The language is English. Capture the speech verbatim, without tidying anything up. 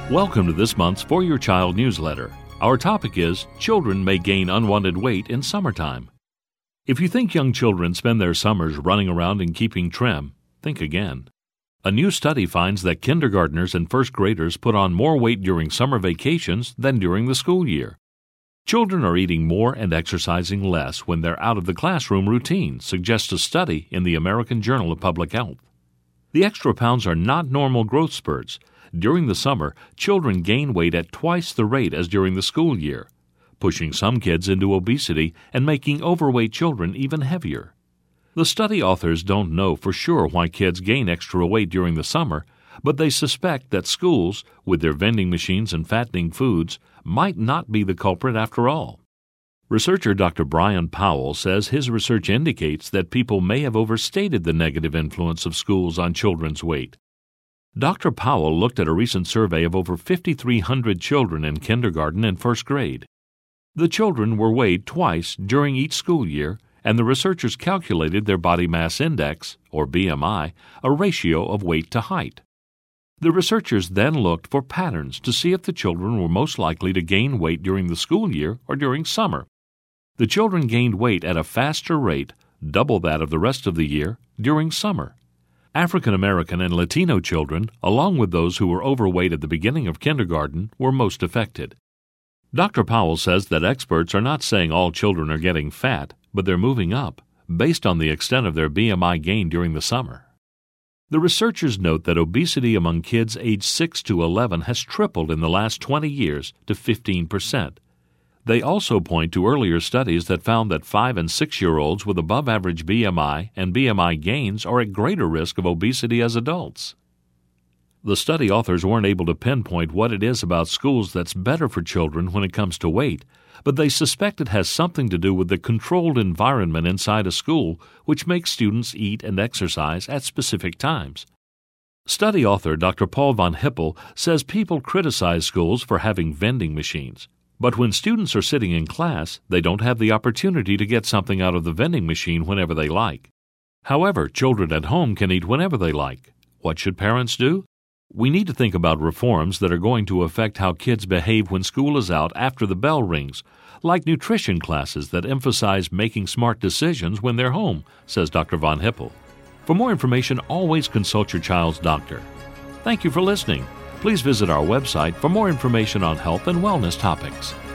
Welcome to this month's For Your Child newsletter. Our topic is Children May Gain Unwanted Weight in Summertime. If you think young children spend their summers running around and keeping trim, think again. A new study finds that kindergartners and first graders put on more weight during summer vacations than during the school year. Children are eating more and exercising less when they're out of the classroom routine, suggests a study in the American Journal of Public Health. The extra pounds are not normal growth spurts. During the summer, children gain weight at twice the rate as during the school year, pushing some kids into obesity and making overweight children even heavier. The study authors don't know for sure why kids gain extra weight during the summer, but they suspect that schools, with their vending machines and fattening foods, might not be the culprit after all. Researcher Doctor Brian Powell says his research indicates that people may have overstated the negative influence of schools on children's weight. Doctor Powell looked at a recent survey of over five thousand three hundred children in kindergarten and first grade. The children were weighed twice during each school year, and the researchers calculated their body mass index, or B M I, a ratio of weight to height. The researchers then looked for patterns to see if the children were most likely to gain weight during the school year or during summer. The children gained weight at a faster rate, double that of the rest of the year, during summer. African American and Latino children, along with those who were overweight at the beginning of kindergarten, were most affected. Doctor Powell says that experts are not saying all children are getting fat, but they're moving up, based on the extent of their B M I gain during the summer. The researchers note that obesity among kids aged six to eleven has tripled in the last twenty years to fifteen percent. They also point to earlier studies that found that five- and six-year-olds with above-average B M I and B M I gains are at greater risk of obesity as adults. The study authors weren't able to pinpoint what it is about schools that's better for children when it comes to weight, but they suspect it has something to do with the controlled environment inside a school, which makes students eat and exercise at specific times. Study author Doctor Paul von Hippel says people criticize schools for having vending machines. But when students are sitting in class, they don't have the opportunity to get something out of the vending machine whenever they like. However, children at home can eat whenever they like. What should parents do? We need to think about reforms that are going to affect how kids behave when school is out after the bell rings, like nutrition classes that emphasize making smart decisions when they're home, says Doctor von Hippel. For more information, always consult your child's doctor. Thank you for listening. Please visit our website for more information on health and wellness topics.